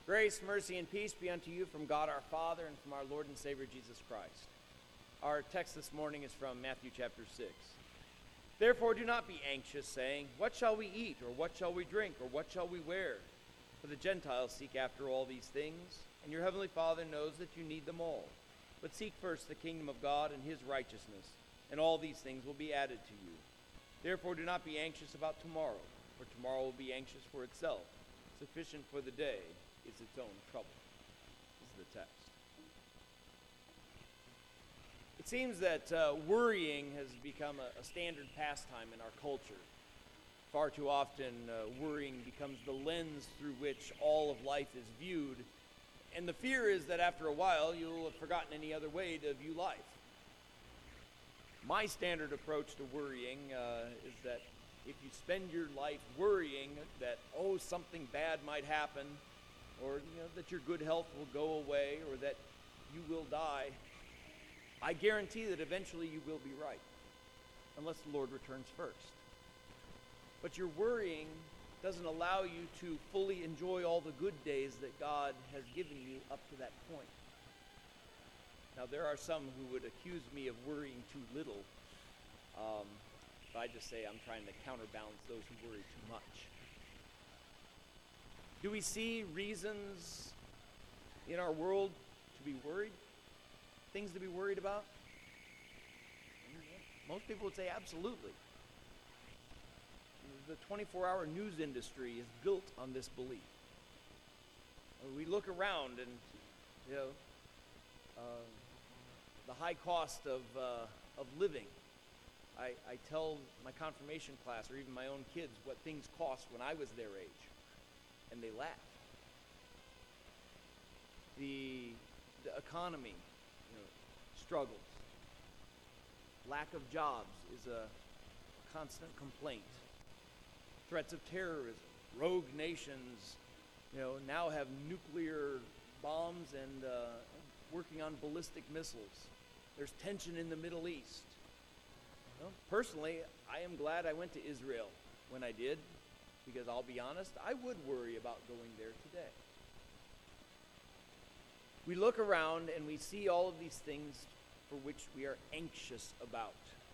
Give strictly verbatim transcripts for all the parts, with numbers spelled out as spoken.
Grace, mercy, and peace be unto you from God our Father and from our Lord and Savior Jesus Christ. Our text this morning is from Matthew chapter six. Therefore do not be anxious, saying, What shall we eat, or what shall we drink, or what shall we wear? For the Gentiles seek after all these things, and your heavenly Father knows that you need them all. But seek first the kingdom of God and his righteousness, and all these things will be added to you. Therefore do not be anxious about tomorrow, for tomorrow will be anxious for itself. Sufficient for the day is its own trouble. This is the text. It seems that uh, worrying has become a, a standard pastime in our culture. Far too often, uh, worrying becomes the lens through which all of life is viewed, and the fear is that after a while you'll have forgotten any other way to view life. My standard approach to worrying uh, is that if you spend your life worrying that, oh, something bad might happen, or you know, that your good health will go away, or that you will die, I guarantee that eventually you will be right, unless the Lord returns first. But your worrying doesn't allow you to fully enjoy all the good days that God has given you up to that point. Now, there are some who would accuse me of worrying too little, um, but I just say I'm trying to counterbalance those who worry too much. Do we see reasons in our world to be worried? Things to be worried about? Most people would say absolutely. The twenty-four hour news industry is built on this belief. We look around and, you know, uh, the high cost of uh, of living. I, I tell my confirmation class or even my own kids what things cost when I was their age, and they laugh. The, the economy, you know, struggles. Lack of jobs is a constant complaint. Threats of terrorism. Rogue nations, you know, now have nuclear bombs and uh, working on ballistic missiles. There's tension in the Middle East. Well, personally, I am glad I went to Israel when I did, because I'll be honest, I would worry about going there today. We look around and we see all of these things for which we are anxious about.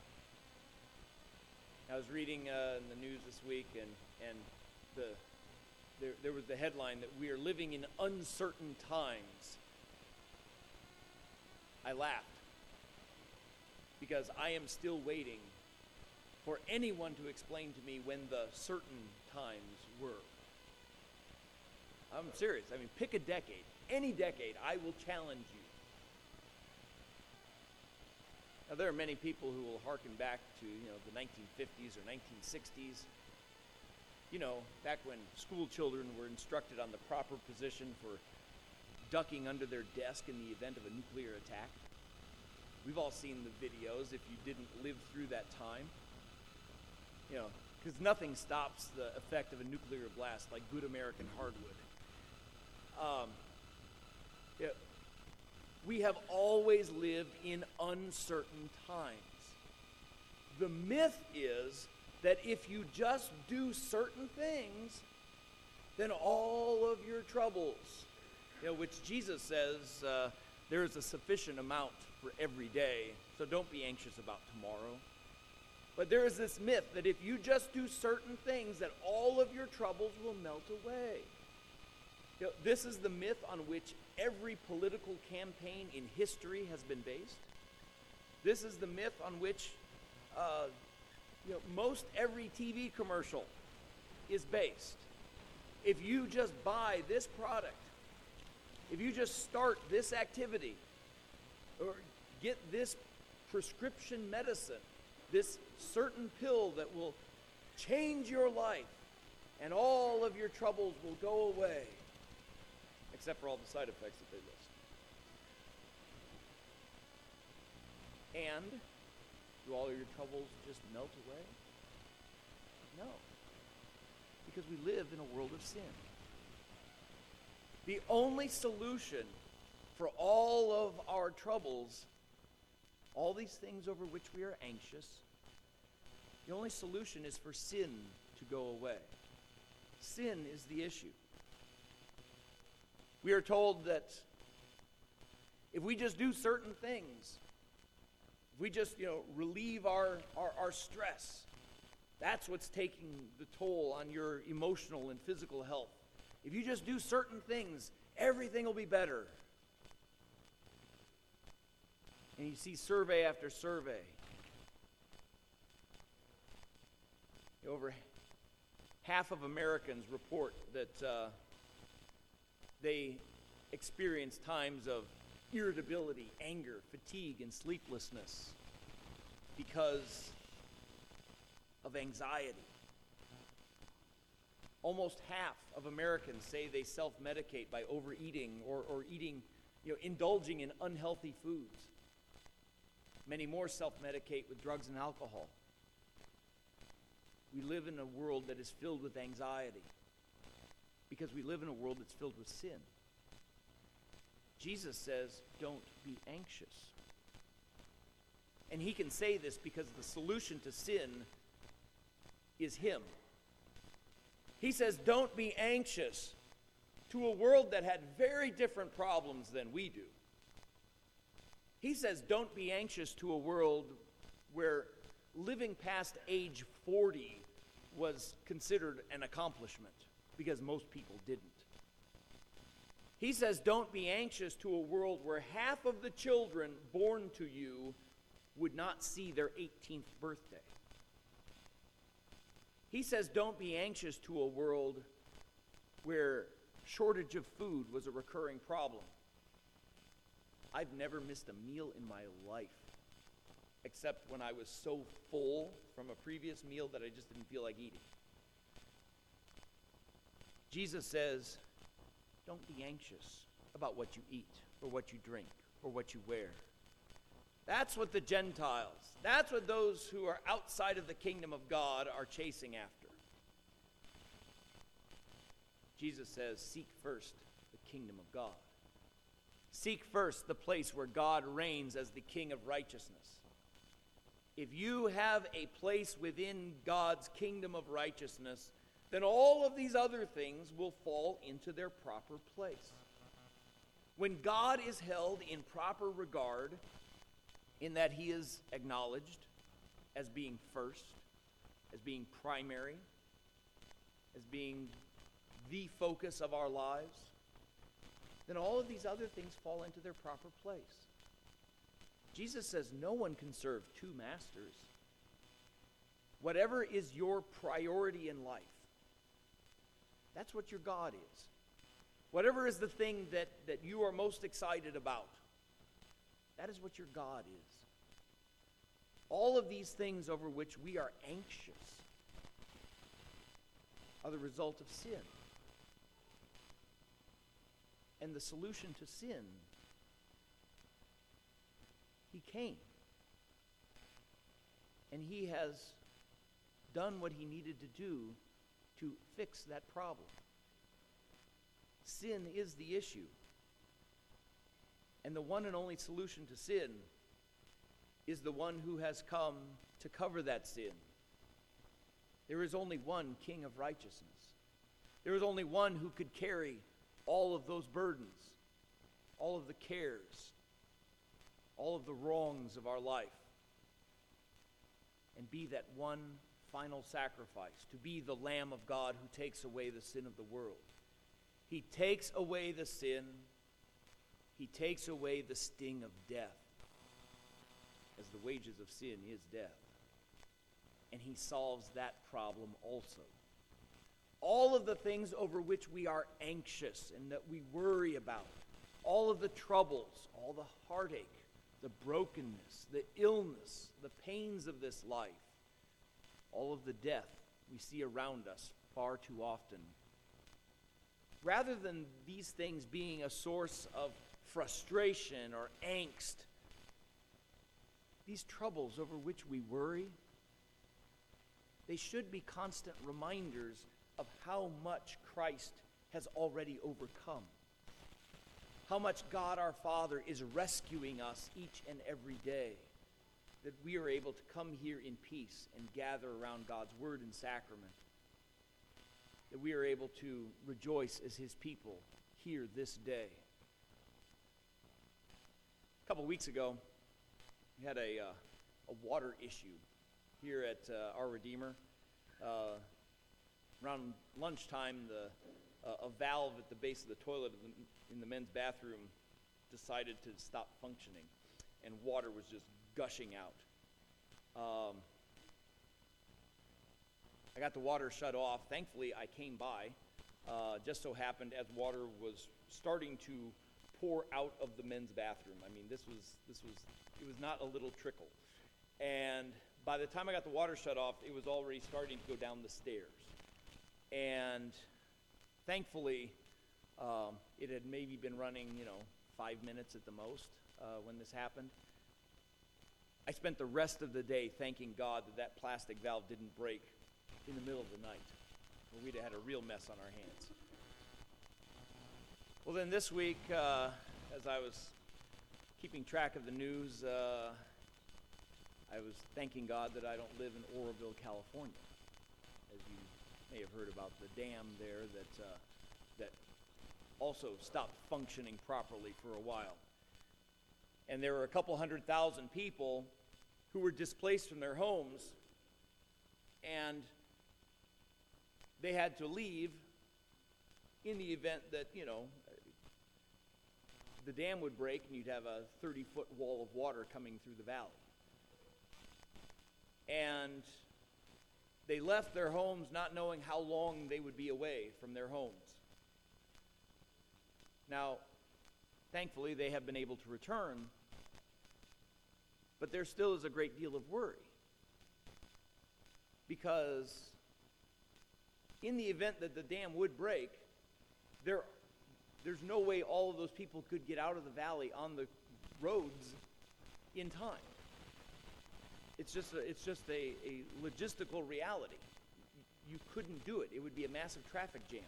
I was reading uh, in the news this week, and and the there there was the headline that we are living in uncertain times. I laughed because I am still waiting for anyone to explain to me when the certain times were. I'm serious. I mean, pick a decade, any decade. I will challenge you. Now, there are many people who will hearken back to, you know, the nineteen fifties or nineteen sixties. You know, back when school children were instructed on the proper position for ducking under their desk in the event of a nuclear attack. We've all seen the videos if you didn't live through that time. You know, because nothing stops the effect of a nuclear blast like good American hardwood. Um, yeah. We have always lived in uncertain times. The myth is that if you just do certain things, then all of your troubles, you know, which Jesus says uh, there is a sufficient amount for every day, so don't be anxious about tomorrow. But there is this myth that if you just do certain things, that all of your troubles will melt away. You know, this is the myth on which every political campaign in history has been based. This is the myth on which uh, you know, most every T V commercial is based. If you just buy this product, if you just start this activity, or get this prescription medicine, this certain pill that will change your life, and all of your troubles will go away. Except for all the side effects that they list. And do all of your troubles just melt away? No. Because we live in a world of sin. The only solution for all of our troubles, all these things over which we are anxious, the only solution is for sin to go away. Sin is the issue. We are told that if we just do certain things, if we just, you know, relieve our, our, our stress, that's what's taking the toll on your emotional and physical health. If you just do certain things, everything will be better. And you see survey after survey. Over half of Americans report that uh, they experience times of irritability, anger, fatigue, and sleeplessness because of anxiety. Almost half of Americans say they self-medicate by overeating or, or eating, you know, indulging in unhealthy foods. Many more self-medicate with drugs and alcohol. We live in a world that is filled with anxiety because we live in a world that's filled with sin. Jesus says, don't be anxious. And he can say this because the solution to sin is him. He says, don't be anxious to a world that had very different problems than we do. He says, don't be anxious to a world where living past age forty was considered an accomplishment because most people didn't. He says, don't be anxious to a world where half of the children born to you would not see their eighteenth birthday. He says, don't be anxious to a world where shortage of food was a recurring problem. I've never missed a meal in my life, except when I was so full from a previous meal that I just didn't feel like eating. Jesus says, don't be anxious about what you eat or what you drink or what you wear. That's what the Gentiles, that's what those who are outside of the kingdom of God are chasing after. Jesus says, seek first the kingdom of God. Seek first the place where God reigns as the King of righteousness. If you have a place within God's kingdom of righteousness, then all of these other things will fall into their proper place. When God is held in proper regard, in that he is acknowledged as being first, as being primary, as being the focus of our lives, then all of these other things fall into their proper place. Jesus says no one can serve two masters. Whatever is your priority in life, that's what your God is. Whatever is the thing that, that you are most excited about, that is what your God is. All of these things over which we are anxious are the result of sin. And the solution to sin, he came. And he has done what he needed to do to fix that problem. Sin is the issue. And the one and only solution to sin is the one who has come to cover that sin. There is only one King of righteousness. There is only one who could carry all of those burdens, all of the cares, all of the wrongs of our life, and be that one final sacrifice, to be the Lamb of God who takes away the sin of the world. He takes away the sin. He takes away the sting of death, as the wages of sin is death. And he solves that problem also. All of the things over which we are anxious and that we worry about, all of the troubles, all the heartache, the brokenness, the illness, the pains of this life, all of the death we see around us far too often. Rather than these things being a source of frustration or angst, these troubles over which we worry, they should be constant reminders of how much Christ has already overcome. How much God our Father is rescuing us each and every day. That we are able to come here in peace and gather around God's word and sacrament. That we are able to rejoice as his people here this day. A couple weeks ago, we had a, uh, a water issue here at uh, our Redeemer. Uh, around lunchtime, the, uh, a valve at the base of the toilet in the, in the men's bathroom decided to stop functioning, and water was just gushing out. Um, I got the water shut off. Thankfully, I came by. Uh, just so happened as water was starting to pour out of the men's bathroom. I mean, this was this was it was not a little trickle. And by the time I got the water shut off, it was already starting to go down the stairs. And thankfully, um, it had maybe been running, you know, five minutes at the most uh, when this happened. I spent the rest of the day thanking God that that plastic valve didn't break in the middle of the night, or we'd have had a real mess on our hands. Well, then this week, uh, as I was keeping track of the news, uh, I was thanking God that I don't live in Oroville, California. As you may have heard about the dam there that uh, that also stopped functioning properly for a while. And there were a couple hundred thousand people who were displaced from their homes, and they had to leave in the event that, you know, the dam would break and you'd have a thirty-foot wall of water coming through the valley. And they left their homes not knowing how long they would be away from their homes. Now, thankfully, they have been able to return, but there still is a great deal of worry. Because in the event that the dam would break, there, there's no way all of those people could get out of the valley on the roads in time. It's just a, it's just a, a logistical reality. You couldn't do it. It would be a massive traffic jam.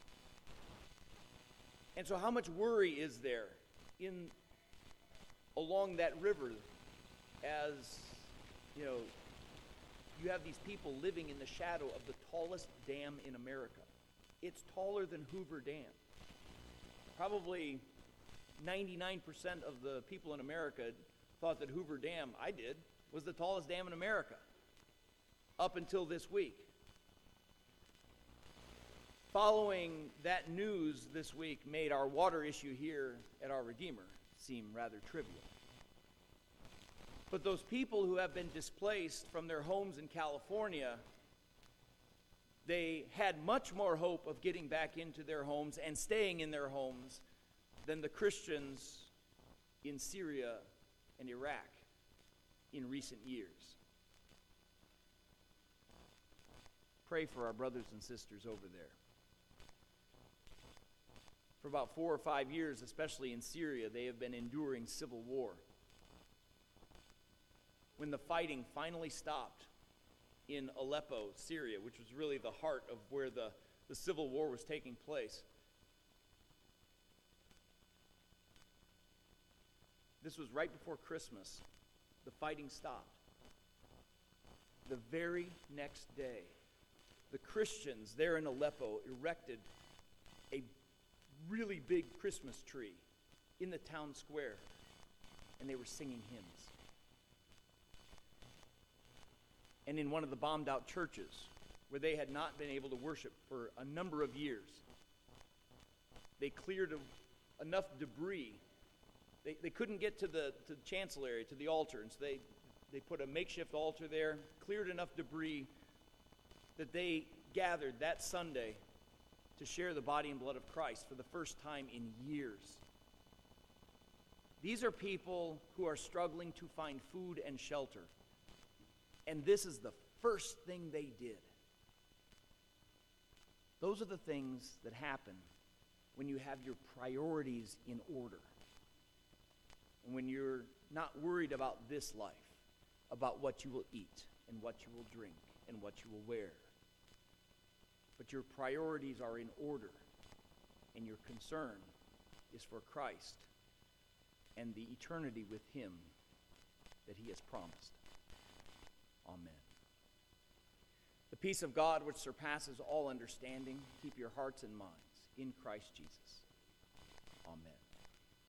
And so how much worry is there in along that river as, you know, you have these people living in the shadow of the tallest dam in America. It's taller than Hoover Dam. Probably ninety-nine percent of the people in America thought that Hoover Dam, I did, was the tallest dam in America up until this week. Following that news this week made our water issue here at our Redeemer seem rather trivial. But those people who have been displaced from their homes in California, they had much more hope of getting back into their homes and staying in their homes than the Christians in Syria and Iraq in recent years. Pray for our brothers and sisters over there. For about four or five years, especially in Syria, they have been enduring civil war. When the fighting finally stopped in Aleppo, Syria, which was really the heart of where the, the civil war was taking place, this was right before Christmas. The fighting stopped. The very next day, the Christians there in Aleppo erected a really big Christmas tree in the town square, and they were singing hymns. And in one of the bombed out churches, where they had not been able to worship for a number of years, they cleared a, enough debris. They, they couldn't get to the, to the chancel area, to the altar, and so they, they put a makeshift altar there, cleared enough debris that they gathered that Sunday to share the body and blood of Christ for the first time in years. These are people who are struggling to find food and shelter. And this is the first thing they did. Those are the things that happen when you have your priorities in order. And when you're not worried about this life, about what you will eat and what you will drink and what you will wear. But your priorities are in order, and your concern is for Christ and the eternity with Him that He has promised. Amen. The peace of God which surpasses all understanding, keep your hearts and minds in Christ Jesus.